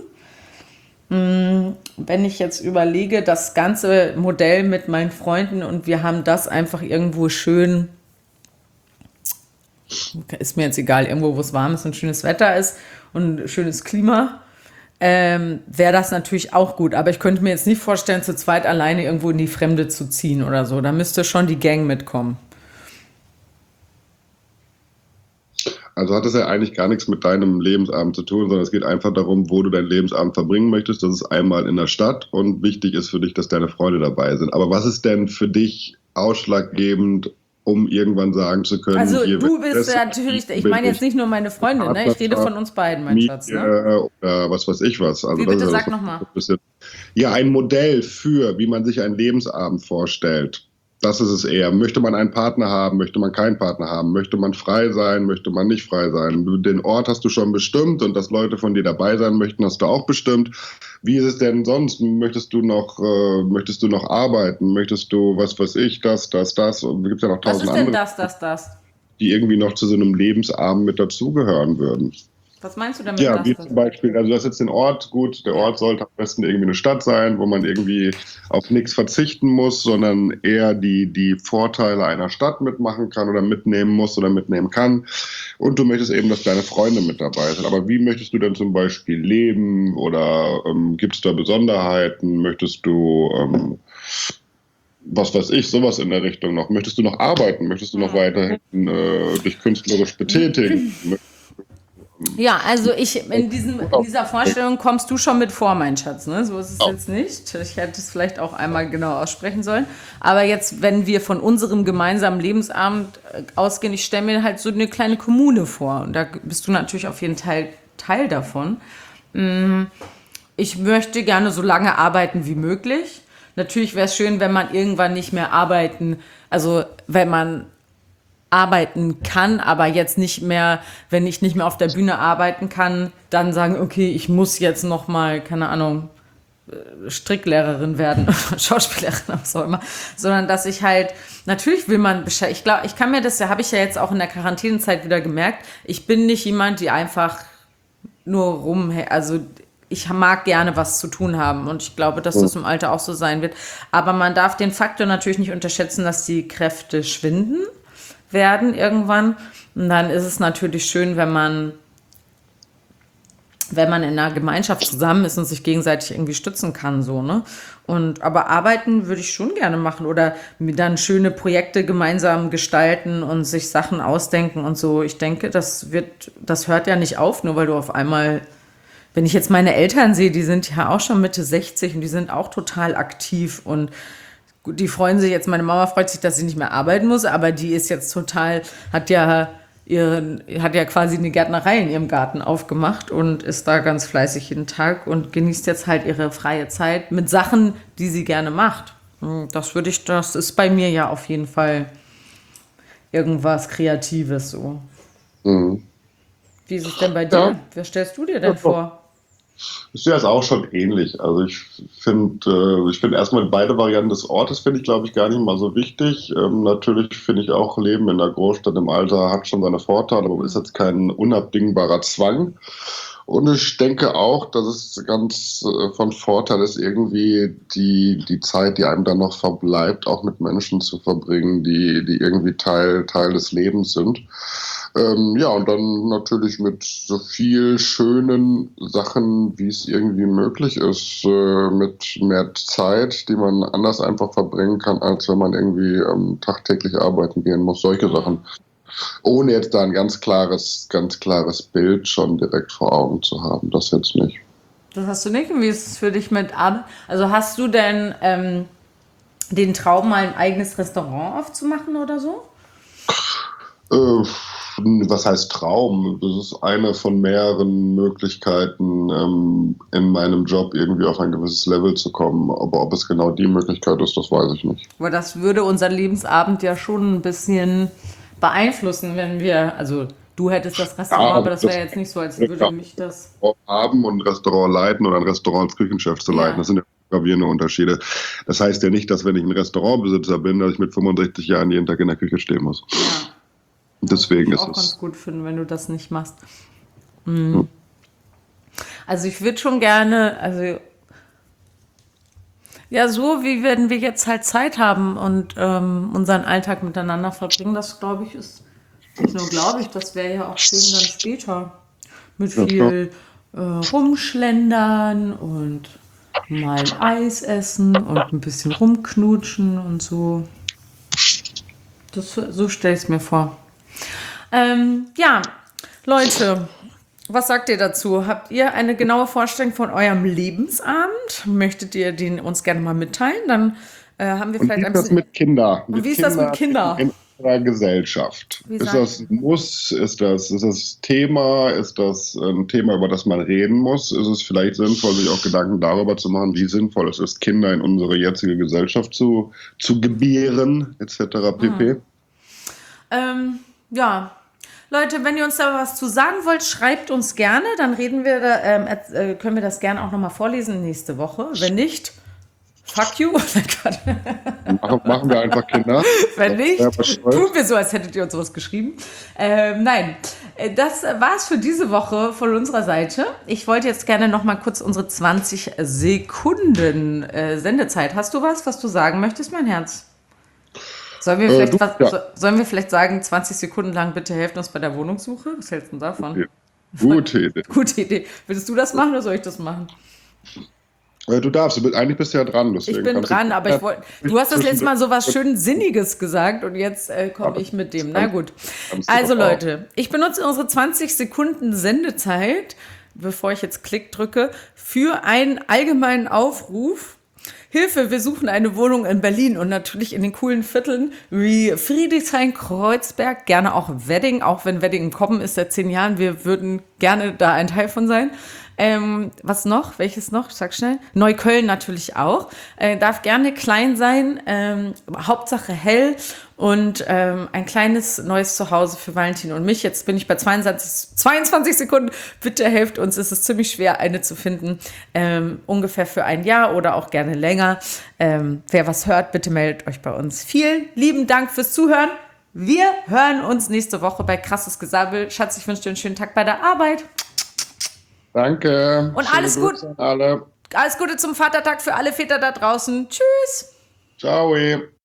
S1: Wenn ich jetzt überlege, das ganze Modell mit meinen Freunden und wir haben das einfach irgendwo schön, ist mir jetzt egal, irgendwo, wo es warm ist und schönes Wetter ist und schönes Klima, ähm, wäre das natürlich auch gut. Aber ich könnte mir jetzt nicht vorstellen, zu zweit alleine irgendwo in die Fremde zu ziehen oder so. Da müsste schon die Gang mitkommen.
S2: Also hat es ja eigentlich gar nichts mit deinem Lebensabend zu tun, sondern es geht einfach darum, wo du deinen Lebensabend verbringen möchtest. Das ist einmal in der Stadt und wichtig ist für dich, dass deine Freunde dabei sind. Aber was ist denn für dich ausschlaggebend, um irgendwann sagen zu können,
S1: Also
S2: hier
S1: du
S2: wird
S1: bist
S2: es-
S1: ja natürlich, ich
S2: bin
S1: meine jetzt nicht nur meine Freundin, ne? Ich rede
S2: Partnerschaft,
S1: von uns beiden, mein Schatz. Ne?
S2: Miete oder was weiß ich was. Also
S1: Wie
S2: das
S1: bitte,
S2: ist ja
S1: sag
S2: das,
S1: nochmal.
S2: ein bisschen- Ja, ein Modell für, wie man sich einen Lebensabend vorstellt. Das ist es eher. Möchte man einen Partner haben? Möchte man keinen Partner haben? Möchte man frei sein? Möchte man nicht frei sein? Den Ort hast du schon bestimmt und dass Leute von dir dabei sein möchten, hast du auch bestimmt. Wie ist es denn sonst? Möchtest du noch, äh, möchtest du noch arbeiten? Möchtest du, was weiß ich, das, das, das? Und es gibt ja noch
S1: Was
S2: tausend
S1: ist denn
S2: andere,
S1: das, das, das?
S2: die irgendwie noch zu so einem Lebensabend mit dazugehören würden.
S1: Was meinst du damit,
S2: Ja,
S1: das,
S2: wie
S1: das?
S2: zum Beispiel, also das ist jetzt den Ort, gut, der
S1: Ja.
S2: Ort sollte am besten irgendwie eine Stadt sein, wo man irgendwie auf nichts verzichten muss, sondern eher die, die Vorteile einer Stadt mitmachen kann oder mitnehmen muss oder mitnehmen kann. Und du möchtest eben, dass deine Freunde mit dabei sind. Aber wie möchtest du denn zum Beispiel leben oder ähm, gibt es da Besonderheiten? Möchtest du, ähm, was weiß ich, sowas in der Richtung noch? Möchtest du noch arbeiten? Möchtest du noch weiterhin äh, dich künstlerisch betätigen?
S1: Ja, also ich, in, diesem, in dieser Vorstellung kommst du schon mit vor, mein Schatz. Ne? So ist es
S2: Oh.
S1: jetzt nicht. Ich hätte es vielleicht auch einmal genau aussprechen sollen. Aber jetzt, wenn wir von unserem gemeinsamen Lebensabend äh, ausgehen, ich stelle mir halt so eine kleine Kommune vor. Und da bist du natürlich auf jeden Teil Teil davon. Mm, Ich möchte gerne so lange arbeiten wie möglich. natürlich wäre es schön, wenn man irgendwann nicht mehr arbeiten, also wenn man arbeiten kann, aber jetzt nicht mehr, wenn ich nicht mehr auf der Bühne arbeiten kann, dann sagen, okay, ich muss jetzt noch mal, keine Ahnung, Stricklehrerin werden, Schauspielerin, was auch immer, sondern dass ich halt, natürlich will man, ich glaube, ich kann mir das, ja, habe ich ja jetzt auch in der Quarantänezeit wieder gemerkt, ich bin nicht jemand, die einfach nur rum, also ich mag gerne was zu tun haben und ich glaube, dass das im Alter auch so sein wird, aber man darf den Faktor natürlich nicht unterschätzen, dass die Kräfte schwinden werden irgendwann und dann ist es natürlich schön, wenn man wenn man in einer Gemeinschaft zusammen ist und sich gegenseitig irgendwie stützen kann, so, ne? Und, aber arbeiten würde ich schon gerne machen oder mir dann schöne Projekte gemeinsam gestalten und sich Sachen ausdenken und so. Ich denke, das wird, das hört ja nicht auf, nur weil du auf einmal, wenn ich jetzt meine Eltern sehe, die sind ja auch schon Mitte sechzig und die sind auch total aktiv und gut, die freuen sich jetzt, meine Mama freut sich, dass sie nicht mehr arbeiten muss, aber die ist jetzt total, hat ja Ihren, hat ja quasi eine Gärtnerei in ihrem Garten aufgemacht und ist da ganz fleißig jeden Tag und genießt jetzt halt ihre freie Zeit mit Sachen, die sie gerne macht. Das würde ich, das ist bei mir ja auf jeden Fall irgendwas Kreatives so.
S2: Mhm.
S1: Wie ist es denn bei dir?
S2: Ja.
S1: Was stellst du dir denn vor?
S2: Ich sehe das auch schon ähnlich. Also ich finde, äh, ich finde erstmal beide Varianten des Ortes finde ich, glaube ich, gar nicht mal so wichtig. Ähm, natürlich finde ich auch, Leben in der Großstadt im Alter hat schon seine Vorteile, aber ist jetzt kein unabdingbarer Zwang. Und ich denke auch, dass es ganz äh, von Vorteil ist, irgendwie die, die Zeit, die einem dann noch verbleibt, auch mit Menschen zu verbringen, die, die irgendwie Teil, Teil des Lebens sind. Ähm, ja, und dann natürlich mit so viel schönen Sachen, wie es irgendwie möglich ist, äh, mit mehr Zeit, die man anders einfach verbringen kann, als wenn man irgendwie ähm, tagtäglich arbeiten gehen muss. Solche Sachen. Ohne jetzt da ein ganz klares, ganz klares Bild schon direkt vor Augen zu haben. Das jetzt nicht.
S1: Das hast du nicht. Und wie ist es für dich mit Arbeit? Also hast du denn ähm, den Traum, mal ein eigenes Restaurant aufzumachen oder so?
S2: Äh, was heißt Traum? Das ist eine von mehreren Möglichkeiten, ähm, in meinem Job irgendwie auf ein gewisses Level zu kommen. Aber ob es genau die Möglichkeit ist, das weiß ich nicht.
S1: Aber das würde unseren Lebensabend ja schon ein bisschen beeinflussen, wenn wir, also du hättest das Restaurant,
S2: Ja,
S1: aber das
S2: das-
S1: wäre jetzt nicht so, als würde mich das...
S2: Haben und ein Restaurant leiten oder ein Restaurant als Küchenchef zu leiten,
S1: Ja.
S2: das sind ja gravierende Unterschiede. Das heißt ja nicht, dass wenn ich ein Restaurantbesitzer bin, dass ich mit fünfundsechzig Jahren jeden Tag in der Küche stehen muss.
S1: Ja.
S2: Deswegen
S1: Das
S2: ist
S1: würde ich auch
S2: es.
S1: ganz gut finden, wenn du das nicht machst. Mhm. Also ich würde schon gerne, also ja, so wie wenn wir jetzt halt Zeit haben und ähm, unseren Alltag miteinander verbringen, das glaube ich ist, nicht nur glaube ich, das wäre ja auch schön dann später. Mit
S2: Ja,
S1: viel äh, rumschlendern und mal ein Eis essen und ein bisschen rumknutschen und so. Das, so stelle ich es mir vor. Ähm, ja, Leute, was sagt ihr dazu? Habt ihr eine genaue Vorstellung von eurem Lebensabend? Möchtet ihr den uns gerne mal mitteilen? Dann äh, haben wir
S2: Und
S1: vielleicht
S2: wie
S1: ein
S2: ist das
S1: bisschen...
S2: mit Kindern?
S1: Und wie ist das mit Kindern?
S2: In unserer Gesellschaft.
S1: Wie
S2: Ist
S1: sagt-
S2: das ein Muss? Ist das, ist das Thema? Ist das ein Thema, über das man reden muss? Ist es vielleicht sinnvoll, sich auch Gedanken darüber zu machen, wie sinnvoll es ist, Kinder in unsere jetzige Gesellschaft zu, zu gebären, et cetera pp.?
S1: Ähm, ja, Leute, wenn ihr uns da was zu sagen wollt, schreibt uns gerne. Dann reden wir, da, ähm, äh, können wir das gerne auch nochmal vorlesen nächste Woche. Wenn nicht, fuck you.
S2: Machen, machen wir einfach Kinder.
S1: Wenn nicht,
S2: Ja, was soll's.
S1: tun wir so, als hättet ihr uns sowas geschrieben. Ähm, nein, Äh, das war's für diese Woche von unserer Seite. Ich wollte jetzt gerne noch mal kurz unsere zwanzig Sekunden äh, Sendezeit. Hast du was, was du sagen möchtest, mein Herz? Sollen wir,
S2: Äh,
S1: vielleicht
S2: du,
S1: was,
S2: ja.
S1: so, sollen wir vielleicht sagen, zwanzig Sekunden lang, bitte helft uns bei der Wohnungssuche? Was hältst du denn davon?
S2: Ja. Gute Idee.
S1: Gute Idee. Würdest du das machen oder soll ich das machen?
S2: Äh, Du darfst, du bist, eigentlich bist du ja dran. Deswegen
S1: Ich bin
S2: kannst
S1: dran,
S2: du,
S1: aber ich wollte. Du hast das letzte Mal so was schön Sinniges gesagt und jetzt äh, komme ich mit dem. Na gut.
S2: kannst du
S1: Also
S2: doch auch.
S1: Leute, ich benutze unsere zwanzig Sekunden Sendezeit, bevor ich jetzt Klick drücke, für einen allgemeinen Aufruf. Hilfe, wir suchen eine Wohnung in Berlin und natürlich in den coolen Vierteln wie Friedrichshain, Kreuzberg, gerne auch Wedding, auch wenn Wedding im Kommen ist seit zehn Jahren. Wir würden gerne da ein Teil von sein. Ähm, was noch? Welches noch? Sag schnell. Neukölln natürlich auch. Äh, darf gerne klein sein, ähm, Hauptsache hell und ähm, ein kleines neues Zuhause für Valentin und mich. Jetzt bin ich bei zweiundzwanzig, zweiundzwanzig Sekunden. Bitte helft uns, es ist ziemlich schwer, eine zu finden. Ähm, ungefähr für ein Jahr oder auch gerne länger. Ähm, wer was hört, bitte meldet euch bei uns. Vielen lieben Dank fürs Zuhören. Wir hören uns nächste Woche bei Krasses Gesabbel. Schatz, ich wünsche dir einen schönen Tag bei der Arbeit.
S2: Danke.
S1: Und
S2: Schöne
S1: alles gut.
S2: Grüße an alle.
S1: Alles Gute zum Vatertag für alle Väter da draußen. Tschüss.
S2: Ciao.